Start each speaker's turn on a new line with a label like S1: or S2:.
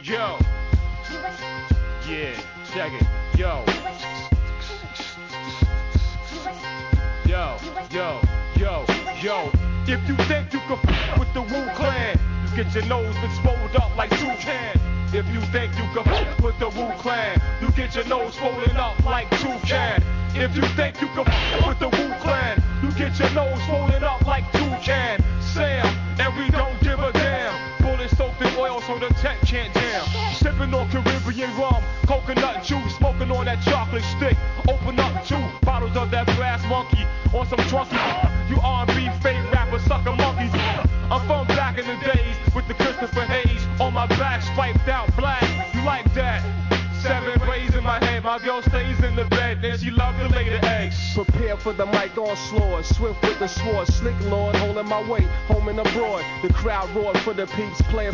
S1: Yo. Yeah, check it. Yo. Yo, yo, yo, yo. If you think you can f with the Wu Clan, you get your nose been swollen up like Toucan. If you think you can f with the Wu Clan, you get your nose swollen up like Toucan. If you think you can f with the Wu Clan, you get your nose swollen up like Toucan. Sam, and we don't give a damn. Bullets soaked in oil so the tech can't jam. Sipping on Caribbean rum, coconut juice, smoking on that chocolate stick. Open up 2 bottles of that brass monkey on some drunky. You R&B fake rapper sucker monkeys. I'm from back in the days with the Christopher Hayes on my back, striped out black. You like that? 7 braids in my head, my girl stays in the bed, then she loves to lay the eggs.
S2: Prepare for the mic onslaught, swift with the sword, slick lord, holding my weight, home and abroad. The crowd roared for the peeps playing